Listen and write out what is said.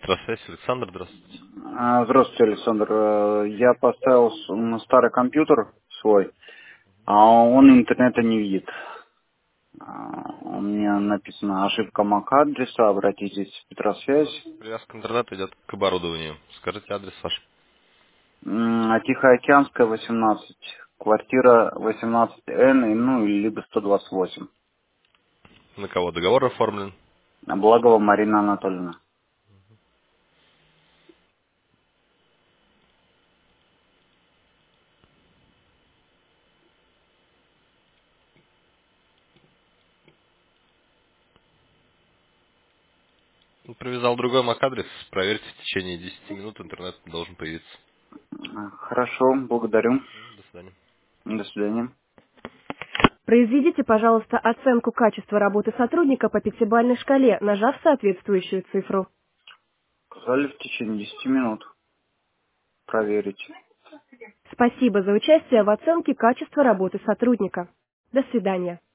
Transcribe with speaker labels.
Speaker 1: Электросвязь, Александр, здравствуйте.
Speaker 2: Здравствуйте, Александр. Я поставил на старый компьютер свой, а он интернета не видит. У меня написано ошибка MAC-адреса, обратитесь в
Speaker 1: У
Speaker 2: Петросвязь.
Speaker 1: нас привязка интернета идет к оборудованию. Скажите адрес ваш.
Speaker 2: Тихоокеанская, 18, квартира 18Н, ну, либо 128.
Speaker 1: На кого договор оформлен?
Speaker 2: Благова Марина Анатольевна.
Speaker 1: Привязал другой MAC-адрес. Проверьте в течение 10 минут, интернет должен появиться.
Speaker 2: Хорошо, благодарю.
Speaker 1: До свидания.
Speaker 2: До свидания.
Speaker 3: Произведите, пожалуйста, оценку качества работы сотрудника по пятибалльной шкале, нажав соответствующую цифру.
Speaker 2: Сказали в течение 10 минут проверить.
Speaker 3: Спасибо за участие в оценке качества работы сотрудника. До свидания.